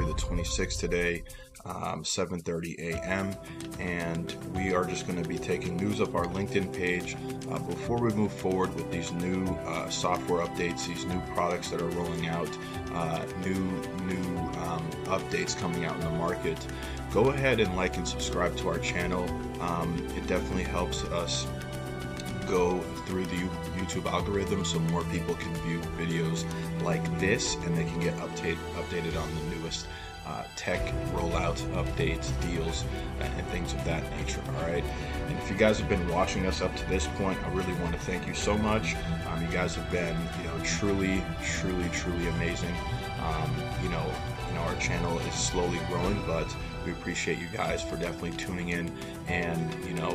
February the 26th today, 7:30 a.m. and we are just going to be taking news up our LinkedIn page before we move forward with these new software updates, these new products that are rolling out, new updates coming out in the market. Go ahead and like and subscribe to our channel. It definitely helps us go through the YouTube algorithm so more people can view videos like this and they can get updated on the newest tech rollout updates, deals, and things of that nature. All right, and if you guys have been watching us up to this point, I really want to thank you so much. You guys have been, truly amazing. Our channel is slowly growing, but we appreciate you guys for definitely tuning in and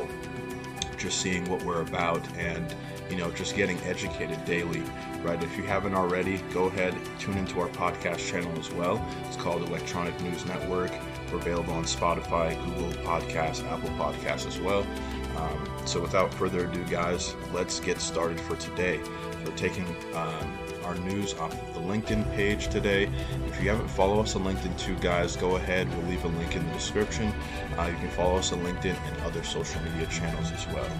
just seeing what we're about and just getting educated daily, right? If you haven't already, go ahead, tune into our podcast channel as well. It's called Electronic News Network. We're available on Spotify, Google Podcasts, Apple Podcasts as well. So without further ado, guys, let's get started for today. We're taking our news off of the LinkedIn page today. If you haven't followed us on LinkedIn too, guys, go ahead. We'll leave a link in the description. You can follow us on LinkedIn and other social media channels as well.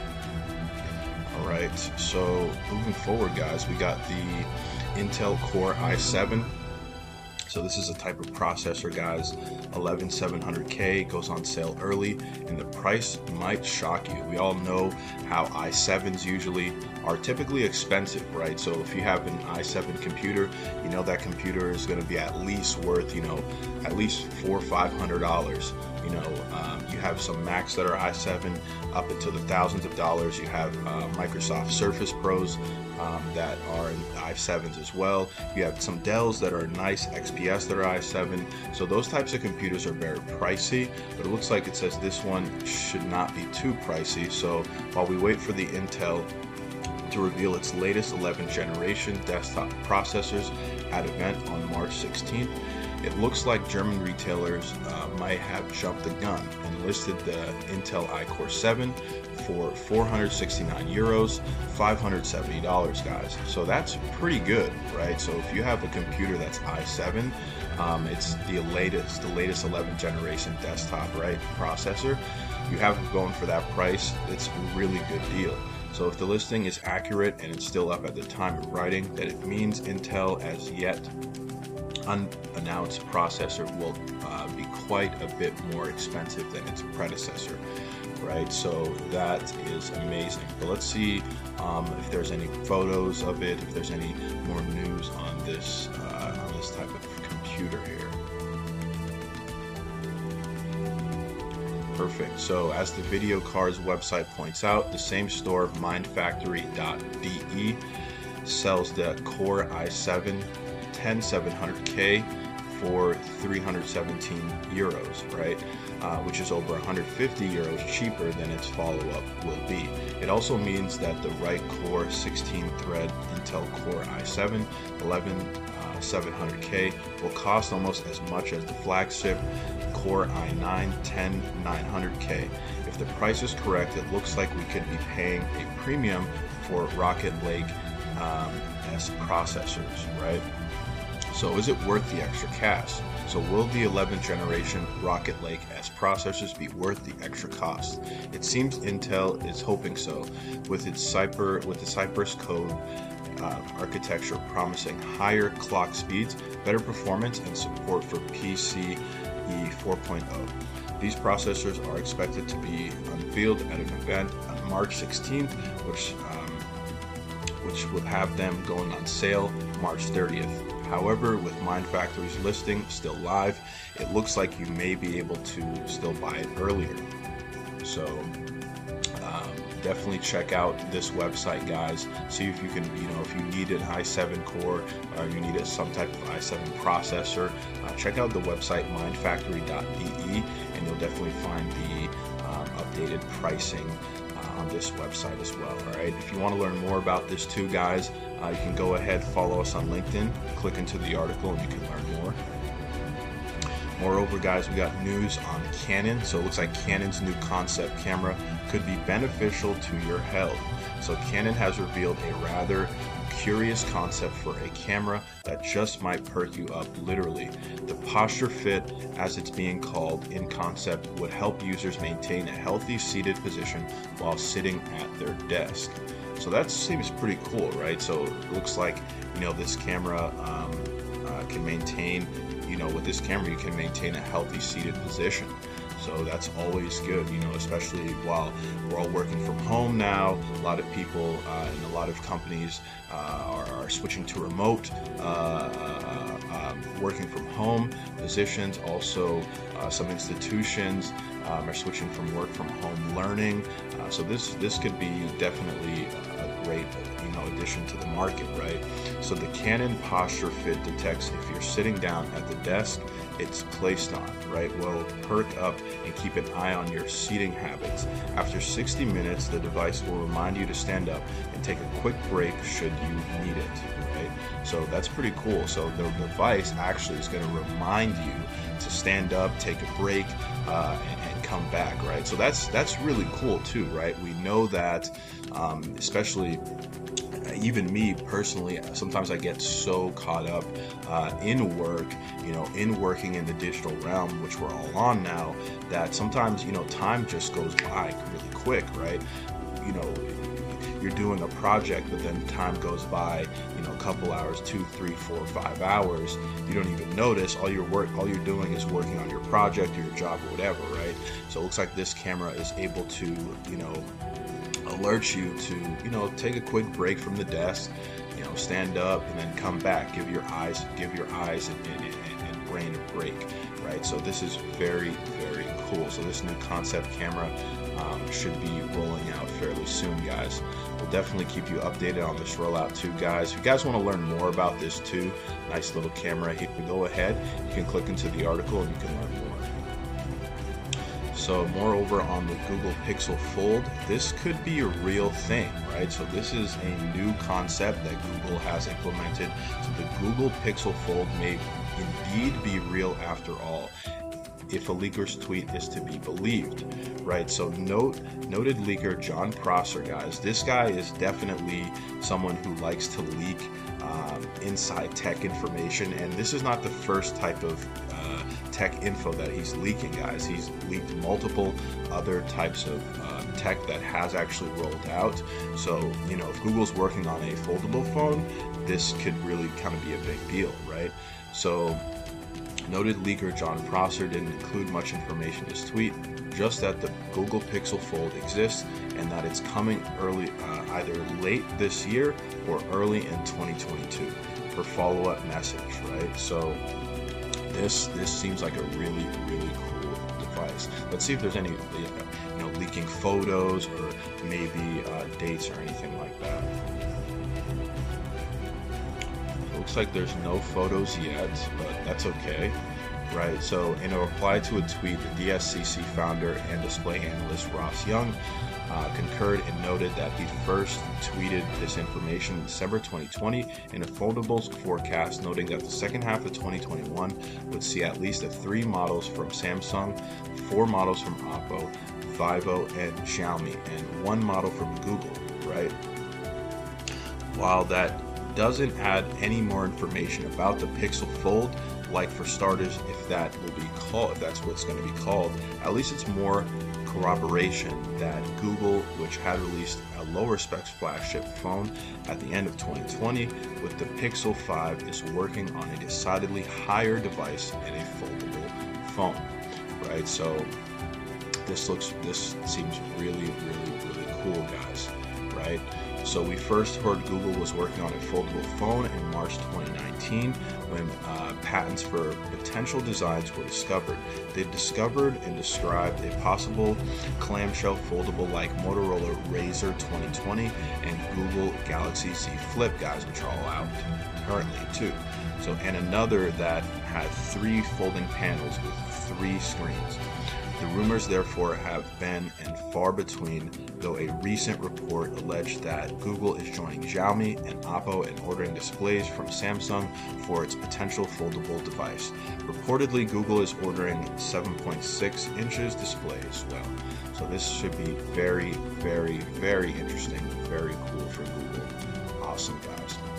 All right, so moving forward, guys, we got the Intel Core i7. So this is a type of processor, guys. 11700K, goes on sale early, and the price might shock you. We all know how i7s usually are typically expensive, right? So if you have an i7 computer, that computer is going to be at least worth, at least $400 or $500. You have some Macs that are i7 up into the thousands of dollars. You have Microsoft Surface Pros that are in i7s as well. You have some Dells that are nice XPS that are i7. So those types of computers are very pricey, but it looks like it says this one should not be too pricey. So while we wait for the Intel to reveal its latest 11th generation desktop processors at event on March 16th, it looks like German retailers might have jumped the gun and listed the Intel iCore 7 for 469 euros, $570, guys. So that's pretty good, right? So if you have a computer that's i7, it's the latest 11th generation desktop, right, processor. You have it going for that price. It's a really good deal. So if the listing is accurate and it's still up at the time of writing, that it means Intel as yet unannounced processor will be quite a bit more expensive than its predecessor, right? So that is amazing. But let's see if there's any photos of it, if there's any more news on this type of computer here. Perfect. So as the Video Cards website points out, the same store, mindfactory.de, sells the Core i7 10700K for 317 euros, right? Which is over 150 euros cheaper than its follow-up will be. It also means that the right core 16-thread Intel Core i7 11700K will cost almost as much as the flagship Core i9 10900K. If the price is correct, it looks like we could be paying a premium for Rocket Lake S processors, right? So is it worth the extra cash? So will the 11th generation Rocket Lake S processors be worth the extra cost? It seems Intel is hoping so, with the Cypress code architecture promising higher clock speeds, better performance, and support for PCIe 4.0. These processors are expected to be unveiled at an event on March 16th, which would have them going on sale March 30th. However, with MindFactory's listing still live, it looks like you may be able to still buy it earlier. So definitely check out this website, guys. See if you can, if you need an i7 core or you need some type of i7 processor, check out the website mindfactory.de and you'll definitely find the updated pricing on this website as well. All right, if you want to learn more about this too, guys, you can go ahead, follow us on LinkedIn, click into the article, and you can learn more. Moreover, guys, we got news on Canon. So it looks like Canon's new concept camera could be beneficial to your health. So Canon has revealed a rather curious concept for a camera that just might perk you up literally. The Posture Fit, as it's being called in concept, would help users maintain a healthy seated position while sitting at their desk. So that seems pretty cool, right? So it looks like, this camera can maintain, with this camera you can maintain a healthy seated position. So that's always good, especially while we're all working from home now. A lot of people and a lot of companies are switching to remote working from home positions. Also, some institutions are switching from work from home learning. So this could be definitely a great addition to the market, right? So the Canon Posture Fit detects if you're sitting down at the desk it's placed on, right? Will perk up and keep an eye on your seating habits. After 60 minutes, the device will remind you to stand up and take a quick break should you need it, right? So that's pretty cool. So the device actually is going to remind you to stand up, take a break, and come back, right? So that's really cool too, right? We know that, especially even me personally, sometimes I get so caught up in work, in working in the digital realm, which we're all on now, that sometimes, time just goes by really quick, right? You're doing a project, but then time goes by, a couple hours, 2, 3, 4, 5 hours. You don't even notice. All you're doing is working on your project or your job or whatever, right? So it looks like this camera is able to, alert you to, take a quick break from the desk, stand up and then come back. Give your eyes and brain a break, right? So this is very, very cool. So this new concept camera should be rolling out fairly soon, guys. We'll definitely keep you updated on this rollout too, guys. If you guys want to learn more about this too, nice little camera here, go ahead. You can click into the article and you can learn more. So moreover, on the Google Pixel Fold, this could be a real thing, right? So this is a new concept that Google has implemented. So the Google Pixel Fold may indeed be real after all, if a leaker's tweet is to be believed, right? So noted leaker Jon Prosser, guys. This guy is definitely someone who likes to leak inside tech information, and this is not the first type of tech info that he's leaking, guys. He's leaked multiple other types of tech that has actually rolled out. So, if Google's working on a foldable phone, this could really kind of be a big deal, right? So, noted leaker Jon Prosser didn't include much information in his tweet, just that the Google Pixel Fold exists and that it's coming early, either late this year or early in 2022 for follow-up message, right? So this seems like a really, really cool device. Let's see if there's any leaking photos or maybe dates or anything like that. Looks like there's no photos yet, but that's okay, right? So in a reply to a tweet, the DSCC founder and display analyst Ross Young concurred and noted that he first tweeted this information in December 2020 in a foldables forecast, noting that the second half of 2021 would see at least 3 models from Samsung, 4 models from Oppo, Vivo, and Xiaomi, and 1 model from Google, right? While that doesn't add any more information about the Pixel Fold, like for starters, if that's what's going to be called, at least it's more corroboration that Google, which had released a lower specs flagship phone at the end of 2020 with the Pixel 5, is working on a decidedly higher device and a foldable phone, right? So this seems really, really, really cool, guys, right? So we first heard Google was working on a foldable phone in March 2019 when patents for potential designs were discovered. They discovered and described a possible clamshell foldable like Motorola Razr 2020 and Google Galaxy Z Flip, guys, which are all out currently too. So, and another that had 3 folding panels with 3 screens. The rumors therefore have been and far between, though a recent report alleged that Google is joining Xiaomi and Oppo in ordering displays from Samsung for its potential foldable device. Reportedly, Google is ordering 7.6 inches display as well. So this should be very, very, very interesting, very cool for Google. Awesome, guys.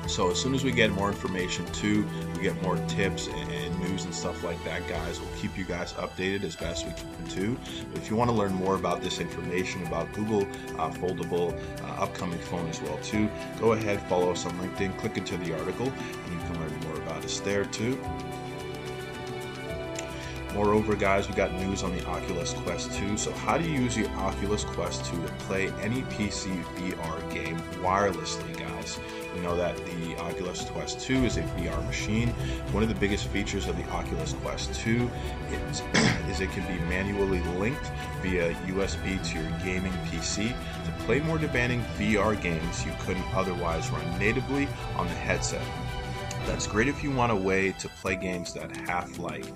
So as soon as we get more information too, we get more tips and news and stuff like that, guys, we'll keep you guys updated as best we can too. But if you want to learn more about this information about Google Foldable upcoming phone as well too, go ahead, follow us on LinkedIn, click into the article, and you can learn more about us there too. Moreover, guys, we got news on the Oculus Quest 2. So how do you use your Oculus Quest 2 to play any PC VR game wirelessly, guys? We know that the Oculus Quest 2 is a VR machine. One of the biggest features of the Oculus Quest 2 is it can be manually linked via USB to your gaming PC to play more demanding VR games you couldn't otherwise run natively on the headset. That's great if you want a way to play games that have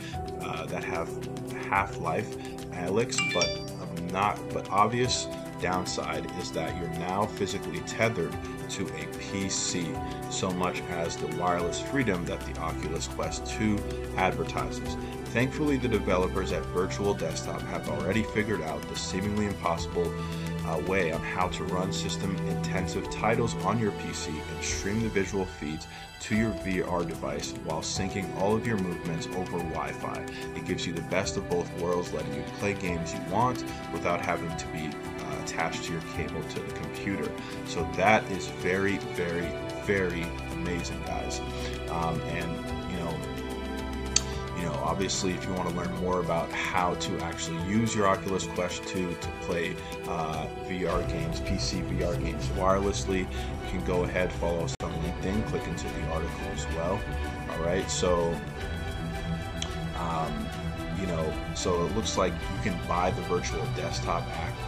Half-Life Alyx, but obvious downside is that you're now physically tethered to a PC, so much as the wireless freedom that the Oculus Quest 2 advertises. Thankfully, the developers at Virtual Desktop have already figured out the seemingly impossible way on how to run system-intensive titles on your PC and stream the visual feeds to your VR device while syncing all of your movements over Wi-Fi. It gives you the best of both worlds, letting you play games you want without having to be attached to your cable to the computer. So that is very, very, very amazing, guys. Obviously, if you want to learn more about how to actually use your Oculus Quest 2 to play VR games, PC VR games wirelessly, you can go ahead, follow us on LinkedIn, click into the article as well. All right, so so it looks like you can buy the Virtual Desktop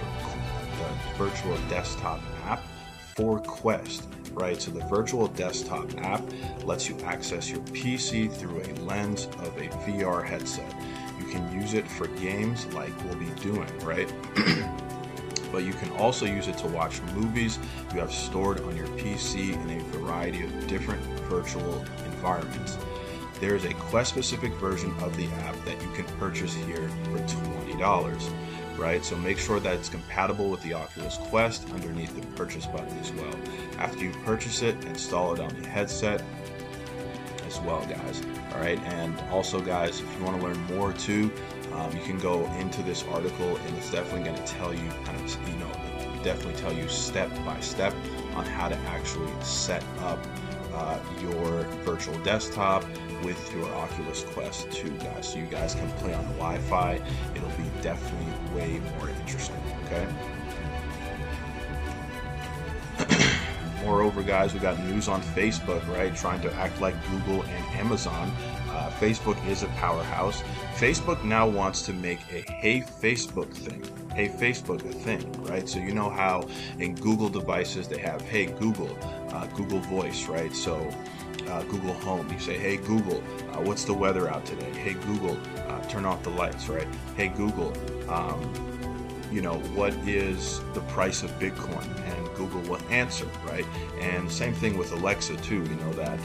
app for Quest. Right, so the Virtual Desktop app lets you access your PC through a lens of a VR headset. You can use it for games like we'll be doing, right? But you can also use it to watch movies you have stored on your PC in a variety of different virtual environments. There is a Quest-specific version of the app that you can purchase here for $20. Right, so make sure that it's compatible with the Oculus Quest underneath the purchase button as well. After you purchase it, install it on the headset as well, guys. All right, and also, guys, if you want to learn more too, you can go into this article, and it's definitely going to tell you definitely tell you step by step on how to actually set up your virtual desktop with your Oculus Quest 2, guys, so you guys can play on Wi-Fi. It'll be definitely way more interesting, okay? Moreover, guys, we got news on Facebook, right? Trying to act like Google and Amazon. Facebook is a powerhouse. Facebook now wants to make a Hey Facebook thing. Hey Facebook a thing, right? So you know how in Google devices they have Hey Google, Google Voice, right? So Google Home, you say, hey Google, what's the weather out today? Hey Google, turn off the lights, right? Hey Google, what is the price of Bitcoin? And Google will answer, right? And same thing with Alexa too. You know that,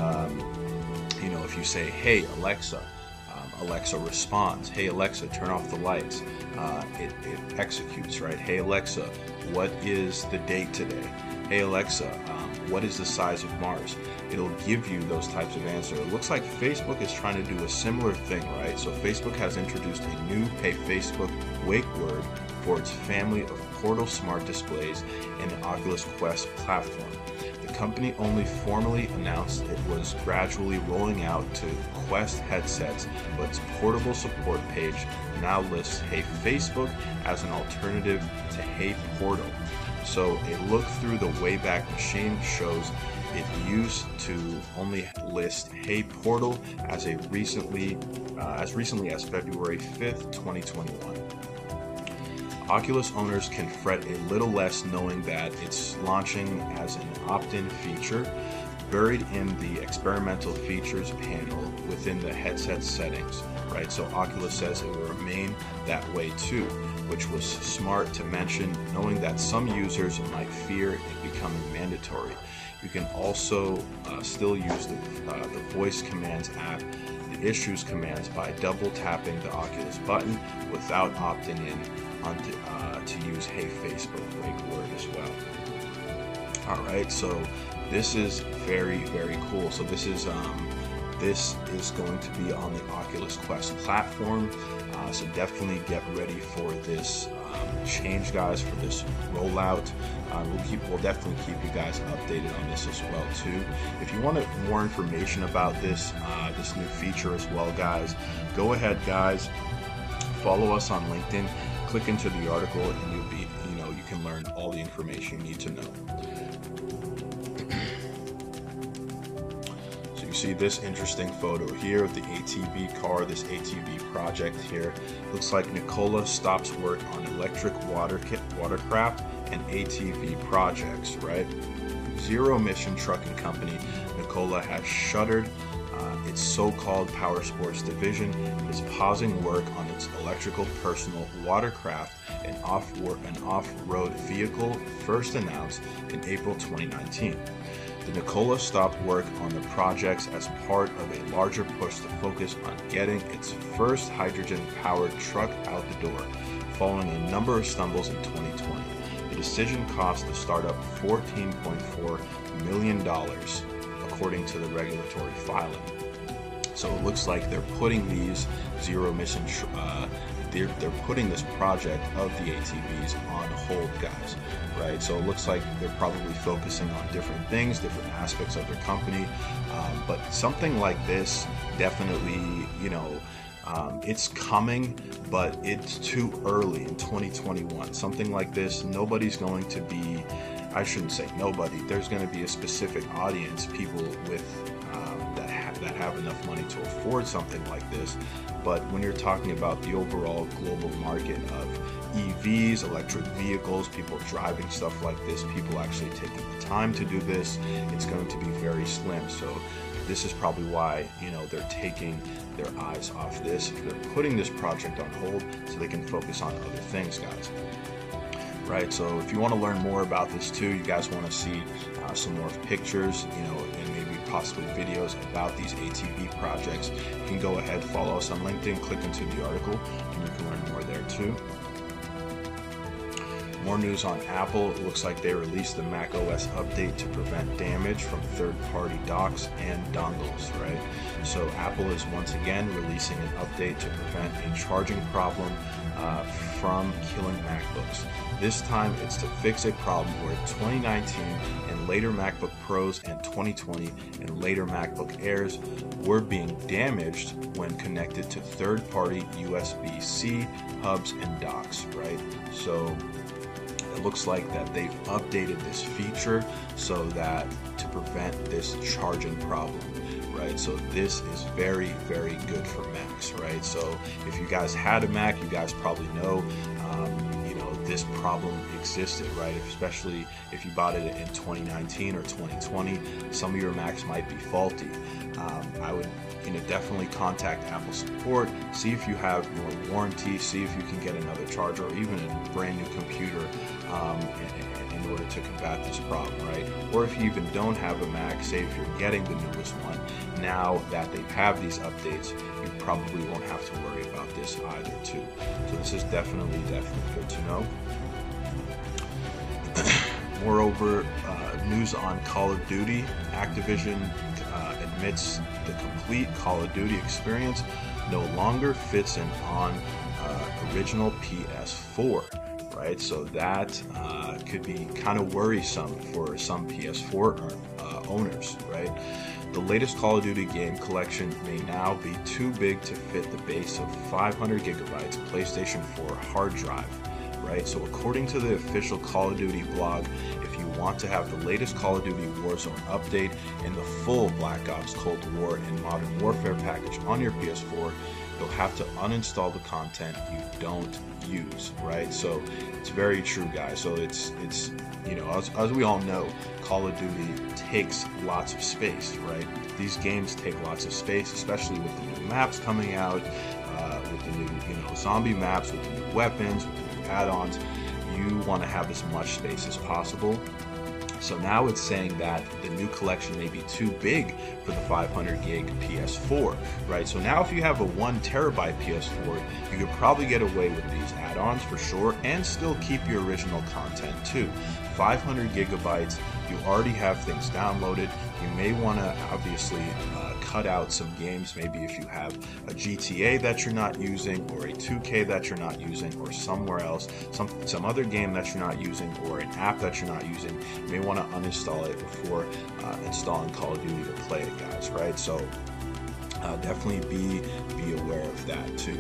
if you say, hey Alexa, Alexa responds. Hey Alexa, turn off the lights. It executes, right? Hey Alexa, what is the date today? Hey Alexa, what is the size of Mars? It'll give you those types of answers. It looks like Facebook is trying to do a similar thing, right? So Facebook has introduced a new Hey Facebook wake word for its family of Portal smart displays in the Oculus Quest platform. The company only formally announced it was gradually rolling out to Quest headsets, but its portable support page now lists Hey Facebook as an alternative to Hey Portal. So a look through the Wayback Machine shows it used to only list Hey Portal as recently as February 5th, 2021. Oculus owners can fret a little less knowing that it's launching as an opt-in feature buried in the experimental features panel within the headset settings, right? So Oculus says it will remain that way too, which was smart to mention, knowing that some users might fear it becoming mandatory. You can also still use the voice commands app, the issues commands, by double tapping the Oculus button without opting in to use Hey Facebook wake word as well. All right, so this is very, very cool. So this is going to be on the Oculus Quest platform. So definitely get ready for this change, guys, for this rollout. We'll definitely keep you guys updated on this as well too. If you want more information about this new feature as well, guys, go ahead, guys, follow us on LinkedIn, click into the article, and you can learn all the information you need to know. See this interesting photo here of the ATV car, this ATV project here. Looks like Nikola stops work on electric watercraft and ATV projects, right? Zero emission trucking company Nikola has shuttered its so-called power sports division and is pausing work on its electrical personal watercraft and off-road vehicle, first announced in April 2019. The Nikola stopped work on the projects as part of a larger push to focus on getting its first hydrogen-powered truck out the door, following a number of stumbles in 2020. The decision cost the startup $14.4 million, according to the regulatory filing. So it looks like they're putting these zero-emission they're putting this project of the ATVs on hold, guys, right? So it looks like they're probably focusing on different things, different aspects of their company, but something like this definitely, it's coming, but it's too early in 2021. Something like this, nobody's going to be, I shouldn't say nobody, there's going to be a specific audience, people with that have enough money to afford something like this. But when you're talking about the overall global market of EVs, electric vehicles, people driving stuff like this, people actually taking the time to do this, it's going to be very slim. So this is probably why, they're taking their eyes off this. They're putting this project on hold so they can focus on other things, guys. Right, so if you want to learn more about this too, you guys want to see some more pictures, and maybe possibly videos about these ATV projects, you can go ahead, follow us on LinkedIn, click into the article, and you can learn more there too. More news on Apple. It looks like they released the macOS update to prevent damage from third-party docks and dongles, right? So Apple is once again releasing an update to prevent a charging problem from killing MacBooks. This time it's to fix a problem where 2019 and later MacBook Pros and 2020 and later MacBook Airs were being damaged when connected to third-party USB-C hubs and docks, right? So it looks like that they've updated this feature so that to prevent this charging problem, right? So this is very, very good for Macs, right? So if you guys had a Mac, you guys probably know, this problem existed, right? Especially if you bought it in 2019 or 2020, some of your Macs might be faulty. I would definitely contact Apple support, see if you have more warranty, see if you can get another charger or even a brand new computer in order to combat this problem, right? Or if you even don't have a Mac, say if you're getting the newest one, now that they have these updates, you probably won't have to worry about this either too. So this is definitely good to know. Moreover, news on Call of Duty. Activision admits the complete Call of Duty experience no longer fits in on original PS4, right? So that could be kind of worrisome for some PS4 owners, right? The latest Call of Duty game collection may now be too big to fit the base of 500 gigabytes PlayStation 4 hard drive, right? So according to the official Call of Duty blog, if you want to have the latest Call of Duty Warzone update and the full Black Ops Cold War and Modern Warfare package on your PS4, you'll have to uninstall the content you don't use, right? So it's very true, guys. So it's as we all know, Call of Duty takes lots of space, right? These games take lots of space, especially with the new maps coming out, with the new zombie maps, with the new weapons, with the new add-ons. You want to have as much space as possible. So now it's saying that the new collection may be too big for the 500 gig PS4, right? So now if you have a 1 terabyte PS4, you could probably get away with these add-ons for sure and still keep your original content too. 500 gigabytes, you already have things downloaded. You may want to obviously cut out some games, maybe if you have a GTA that you're not using, or a 2K that you're not using, or somewhere else, some other game that you're not using, or an app that you're not using. You may want to uninstall it before installing Call of Duty to play it, guys, right? So definitely be aware of that too.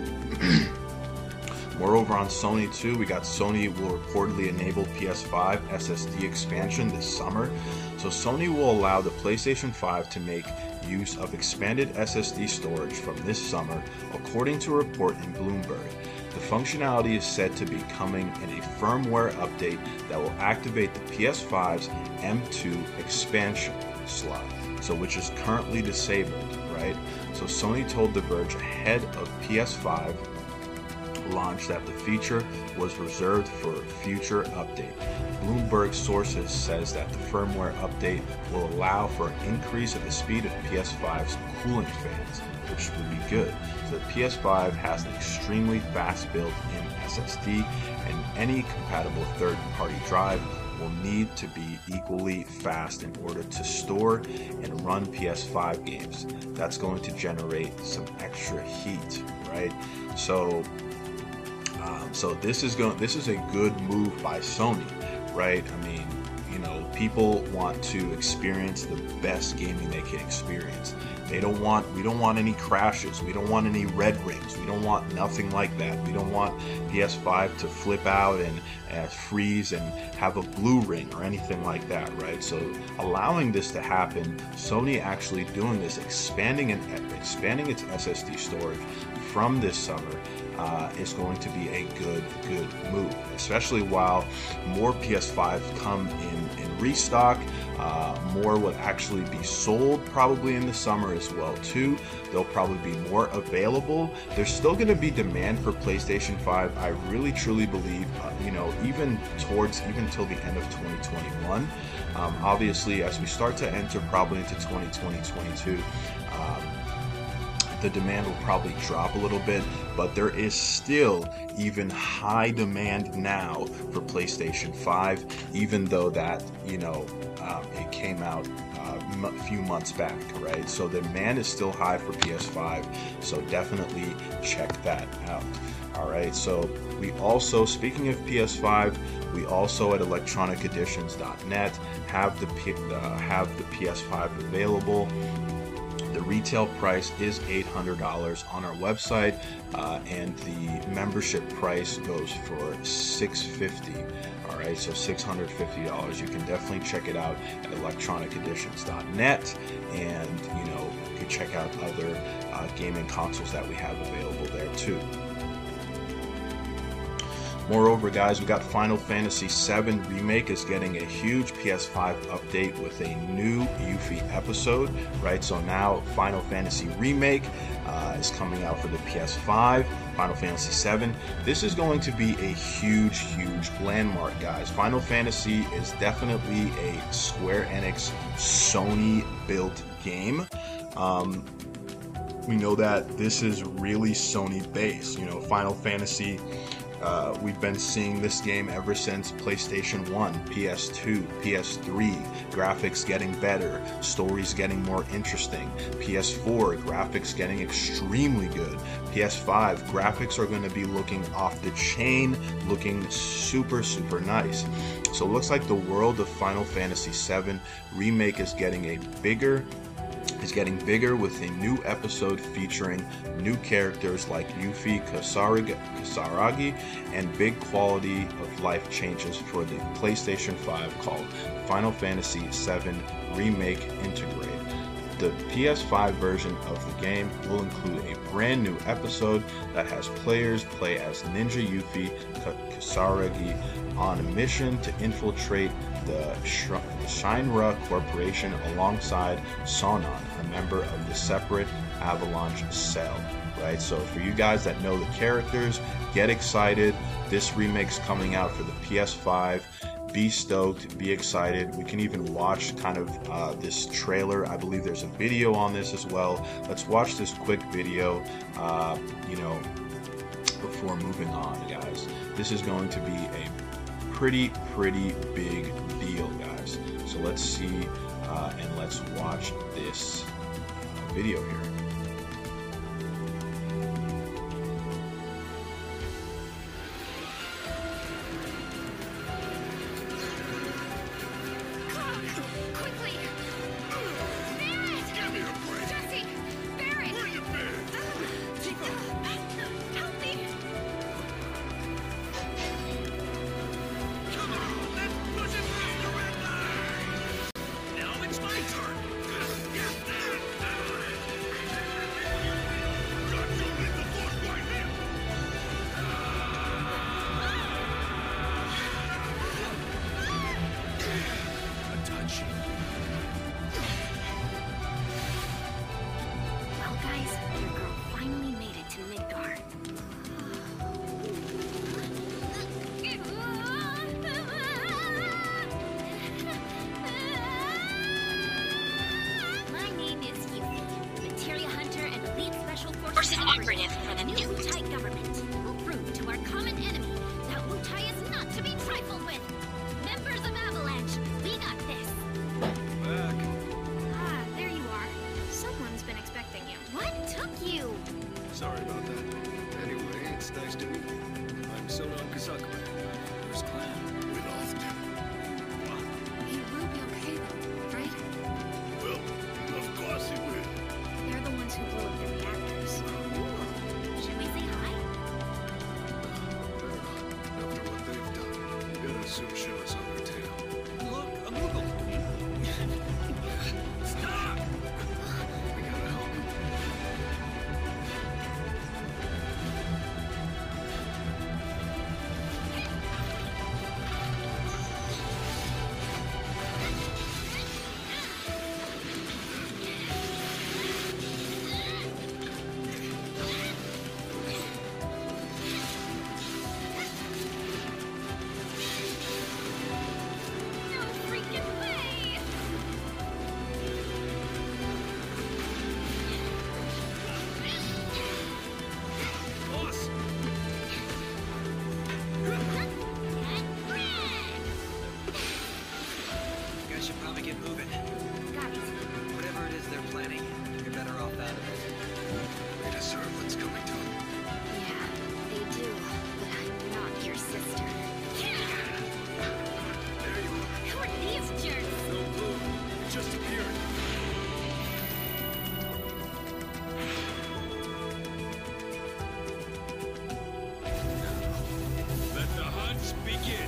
Moreover, on Sony too, we got Sony will reportedly enable PS5 SSD expansion this summer. So Sony will allow the PlayStation 5 to make use of expanded SSD storage from this summer, according to a report in Bloomberg. The functionality is said to be coming in a firmware update that will activate the PS5's M2 expansion slot, so which is currently disabled, right? So Sony told The Verge ahead of PS5 launch that the feature was reserved for future update. Bloomberg sources says that the firmware update will allow for an increase in the speed of PS5's cooling fans, which would be good. So the PS5 has an extremely fast built-in SSD, and any compatible third-party drive will need to be equally fast in order to store and run PS5 games. That's going to generate some extra heat, right? So this is a good move by Sony, right? I mean, you know, people want to experience the best gaming they can experience. We don't want any crashes. We don't want any red rings. We don't want nothing like that. We don't want PS5 to flip out and freeze and have a blue ring or anything like that, right? So allowing this to happen, Sony actually doing this, expanding its SSD storage from this summer is going to be a good move, especially while more PS5s come in restock. More will actually be sold probably in the summer as well too. They'll probably be more available. There's still going to be demand for PlayStation 5. I really truly believe, even till the end of 2021. Obviously, as we start to enter probably into 2022. The demand will probably drop a little bit, but there is still even high demand now for PlayStation 5, even though that, it came out a few months back, right? So the demand is still high for PS5, so definitely check that out. All right, so we also, speaking of PS5, we also at electroniceditions.net have the PS5 available. The retail price is $800 on our website, and the membership price goes for $650. All right, so $650. You can definitely check it out at electroniceditions.net, and you can check out other gaming consoles that we have available there too. Moreover, guys, we got Final Fantasy VII Remake is getting a huge PS5 update with a new Yuffie episode, right? So now Final Fantasy Remake is coming out for the PS5, Final Fantasy VII. This is going to be a huge landmark, guys. Final Fantasy is definitely a Square Enix Sony-built game. We know that this is really Sony-based. Final Fantasy... we've been seeing this game ever since PlayStation 1, PS2, PS3, graphics getting better, stories getting more interesting, PS4, graphics getting extremely good, PS5, graphics are going to be looking off the chain, looking super nice. So it looks like the world of Final Fantasy VII Remake is getting bigger with a new episode featuring new characters like Yuffie, Kasaragi, and big quality of life changes for the PlayStation 5 called Final Fantasy VII Remake Integrate. The PS5 version of the game will include a brand new episode that has players play as Ninja Yuffie Kasaragi on a mission to infiltrate the Shinra Corporation alongside Sonon, a member of the separate Avalanche cell, right? So for you guys that know the characters, get excited. This remake's coming out for the PS5. be stoked, be excited. We can even watch kind of this trailer. I believe there's a video on this as well. Let's watch this quick video, you know, before moving on, guys. This is going to be a pretty big deal, guys. So let's see and let's watch this video here. Operative for the new Wutai government will prove to our common enemy that Wutai is not to be trifled with. Members of Avalanche, we got this. Back. Ah, there you are. Someone's been expecting you. What took you? Sorry about that. Anyway, it's nice to meet you. I'm Sonon Kasakura. First clan. We lost him. He will be okay though, right? Well, of course he will. They're the ones who blew up the reactors. Should we say hi? After what they've done, you gotta soon show us on their tail. Look, a Moogle! Stop! We gotta help him. No freaking way! Boss! You guys should probably get moving. Guys, Whatever it is they're planning, you're better off out of it. They deserve what's coming to them. yeah, they do, but I'm not your sister. There you are. Who are these jerks? No clue. It just appeared. Let the hunts begin.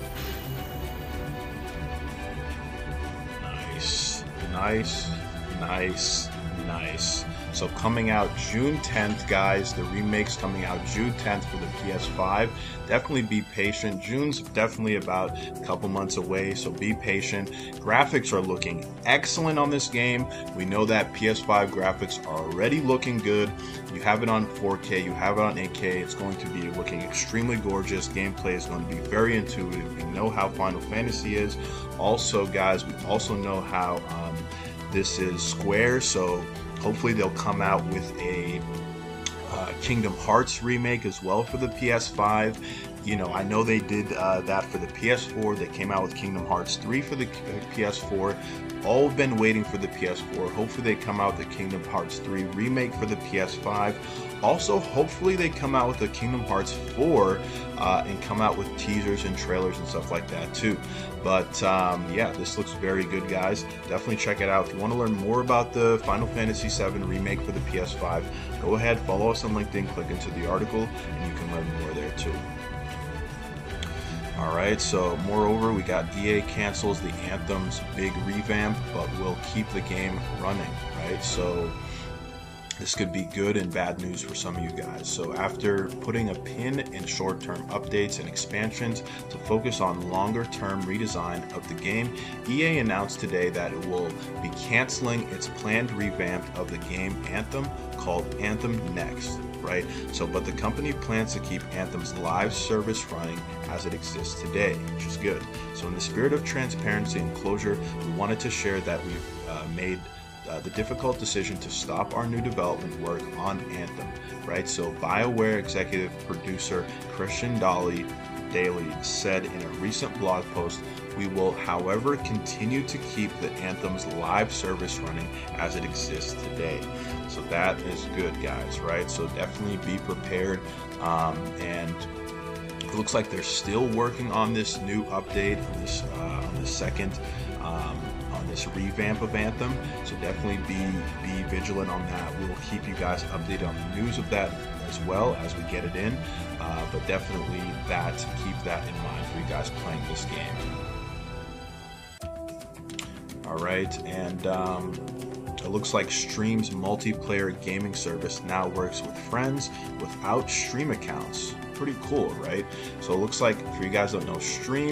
Nice. So coming out June 10th, guys. The remake's coming out June 10th for the PS5. Definitely be patient. June's definitely about a couple months away, so be patient. Graphics are looking excellent on this game. We know that PS5 graphics are already looking good. You have it on 4K, you have it on 8K. It's going to be looking extremely gorgeous. Gameplay is going to be very intuitive. We know how Final Fantasy is. Also, guys, we also know how this is Square, so hopefully they'll come out with a Kingdom Hearts remake as well for the PS5. You know, I know they did that for the PS4. They came out with Kingdom Hearts 3 for the PS4. All have been waiting for the PS4. Hopefully they come out with the Kingdom Hearts 3 remake for the PS5. Also, hopefully they come out with the Kingdom Hearts 4 and come out with teasers and trailers and stuff like that too. But yeah, this looks very good, guys. Definitely check it out. If you want to learn more about the Final Fantasy VII remake for the PS5, go ahead, follow us on LinkedIn, click into the article, and you can learn more there too. Alright, so moreover, we got EA cancels the Anthem's big revamp, but will keep the game running, right? So this could be good and bad news for some of you guys. So after putting a pin in short-term updates and expansions to focus on longer-term redesign of the game, EA announced today that it will be canceling its planned revamp of the game Anthem called Anthem Next. right? So, but the company plans to keep Anthem's live service running as it exists today, which is good. So in the spirit of transparency and closure, we wanted to share that we've made the difficult decision to stop our new development work on Anthem, right? So BioWare executive producer Christian Daly said in a recent blog post, "We will, however, continue to keep the Anthem's live service running as it exists today." So that is good, guys, right? So definitely be prepared. And it looks like they're still working on this new update, on this second on this revamp of Anthem. So definitely be vigilant on that. We will keep you guys updated on the news of that as well as we get it in. But definitely keep that in mind for you guys playing this game. All right, and it looks like Stream's multiplayer gaming service now works with friends without Stream accounts. Pretty cool, right? So it looks like, for you guys who don't know,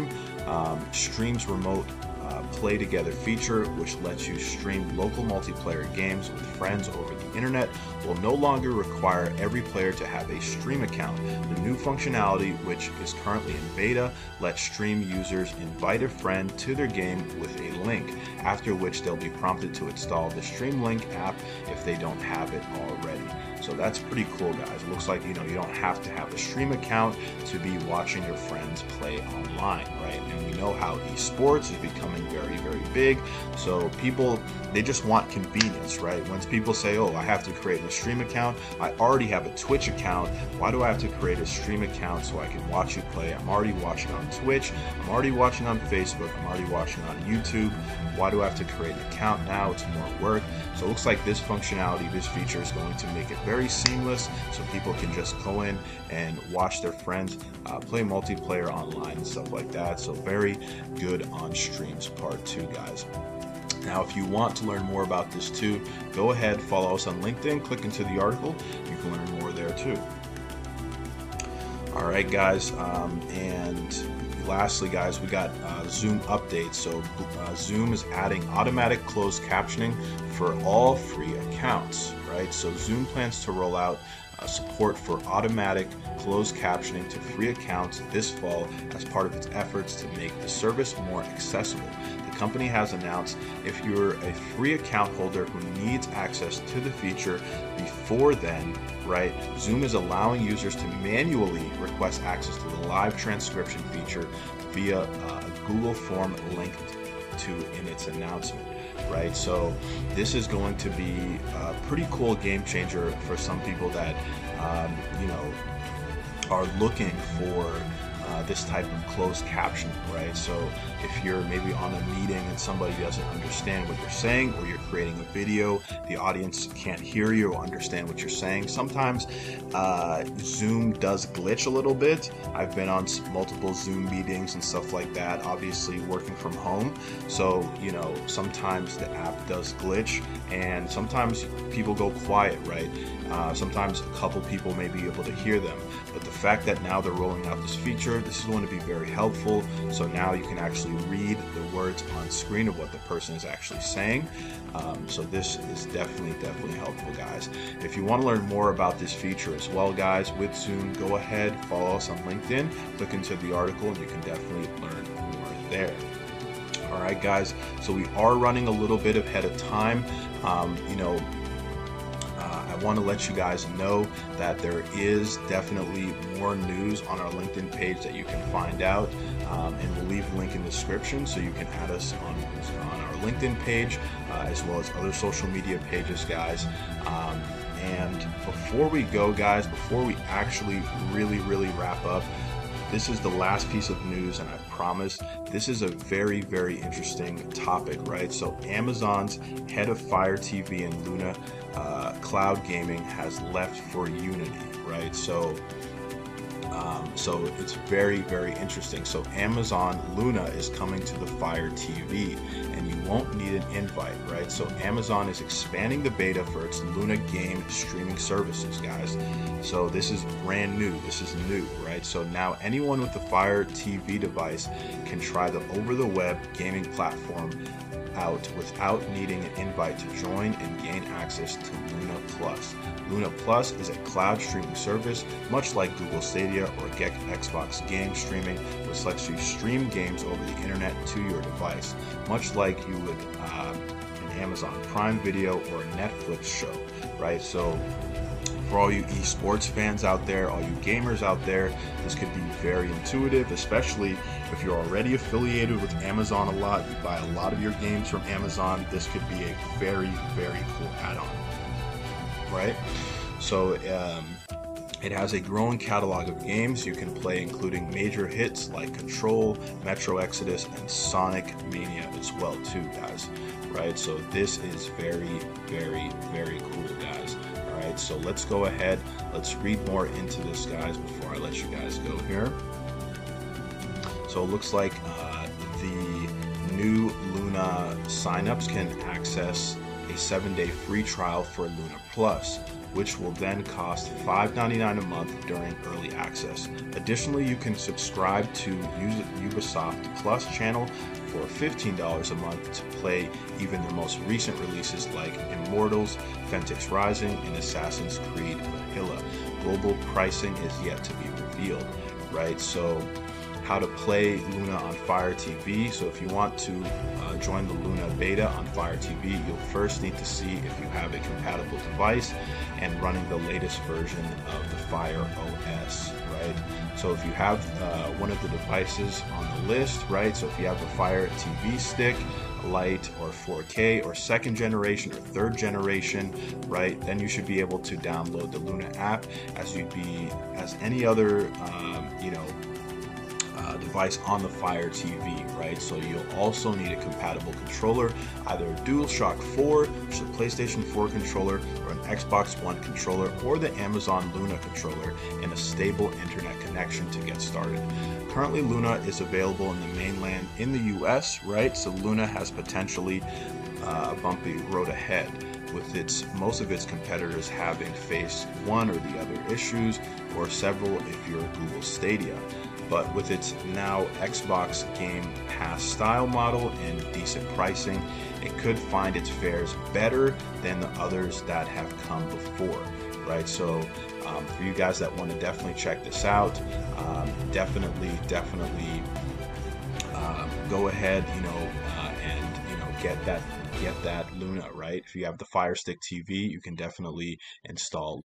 Stream's remote play together feature, which lets you stream local multiplayer games with friends over the internet, will no longer require every player to have a Stream account. The new functionality, which is currently in beta, lets Stream users invite a friend to their game with a link, after which they'll be prompted to install the Stream Link app if they don't have it already. So that's pretty cool, guys. It looks like, you don't have to have a Stream account to be watching your friends play online, right? And we know how esports is becoming very, very big. So people, they just want convenience, right? Once people say, oh, I have to create a Stream account, I already have a Twitch account. Why do I have to create a Stream account so I can watch you play? I'm already watching on Twitch. I'm already watching on Facebook. I'm already watching on YouTube. Why do I have to create an account now? It's more work. So it looks like this functionality, this feature is going to make it very seamless so people can just go in and watch their friends play multiplayer online and stuff like that. So very good on Stream's part too, guys. Now, if you want to learn more about this too, go ahead, follow us on LinkedIn, click into the article. You can learn more there too. All right, guys, and lastly, guys, we got Zoom updates. So Zoom is adding automatic closed captioning for all free accounts, right? So Zoom plans to roll out support for automatic closed captioning to free accounts this fall as part of its efforts to make the service more accessible. The company has announced if you're a free account holder who needs access to the feature before then, right, Zoom is allowing users to manually request access to the live transcription feature via a Google form linked to in its announcement, right? So this is going to be a pretty cool game changer for some people that are looking for this type of closed captioning, right? So if you're maybe on a meeting and somebody doesn't understand what you're saying, or you're creating a video, the audience can't hear you or understand what you're saying. Sometimes Zoom does glitch a little bit. I've been on multiple Zoom meetings and stuff like that, obviously working from home. So, sometimes the app does glitch and sometimes people go quiet, right? Sometimes a couple people may be able to hear them, but the fact that now they're rolling out this feature, this is going to be very helpful. So now you can actually read the words on screen of what the person is actually saying. So this is definitely helpful, guys. If you want to learn more about this feature as well, guys, with Zoom, go ahead, follow us on LinkedIn, click into the article, and you can definitely learn more there. All right, guys, so we are running a little bit ahead of time. I want to let you guys know that there is definitely more news on our LinkedIn page that you can find out, and we'll leave a link in the description so you can add us on our LinkedIn page as well as other social media pages, guys. And before we go, guys, before we actually really wrap up, this is the last piece of news, and I promise this is a very interesting topic, right? So Amazon's head of Fire TV and Luna Cloud Gaming has left for Unity, right? So it's very interesting. So Amazon Luna is coming to the Fire TV, and you won't need an invite, right? So Amazon is expanding the beta for its Luna game streaming services, guys. So this is brand new. This is new, right? So now anyone with the Fire TV device can try the over-the-web gaming platform out without needing an invite to join and gain access to Luna Plus. Luna Plus is a cloud streaming service, much like Google Stadia or Xbox game streaming, which lets you stream games over the internet to your device, much like you would an Amazon Prime Video or a Netflix show, right? So for all you esports fans out there, all you gamers out there, this could be very intuitive, especially if you're already affiliated with Amazon a lot, you buy a lot of your games from Amazon. This could be a very, very cool add-on, right? So it has a growing catalog of games you can play, including major hits like Control, Metro Exodus, and Sonic Mania as well too, guys, right? So this is very, very, very cool, guys. Alright, so let's go ahead, let's read more into this, guys, before I let you guys go here. So it looks like the new Luna signups can access a 7-day free trial for Luna Plus, which will then cost $5.99 a month during early access. Additionally, you can subscribe to Ubisoft Plus channel for $15 a month to play even their most recent releases like Immortals, Phoenix Rising, and Assassin's Creed Valhalla. Global pricing is yet to be revealed, right? So how to play Luna on Fire TV. So if you want to join the Luna beta on Fire TV, you'll first need to see if you have a compatible device and running the latest version of the Fire OS, right? So if you have one of the devices on the list, right? So if you have a Fire TV stick, Lite or 4K or second generation or third generation, right, then you should be able to download the Luna app as any other device on the Fire TV, right? So you'll also need a compatible controller, either a DualShock 4, which is a PlayStation 4 controller, or an Xbox One controller, or the Amazon Luna controller, and a stable internet connection to get started. Currently, Luna is available in the mainland in the US, right? So Luna has potentially a bumpy road ahead, with most of its competitors having faced one or the other issues, or several if you're Google Stadia. But with its now Xbox Game Pass style model and decent pricing, it could find its fares better than the others that have come before, right? So for you guys that want to definitely check this out, definitely go ahead, and get that Luna, right? If you have the Fire Stick TV, you can definitely install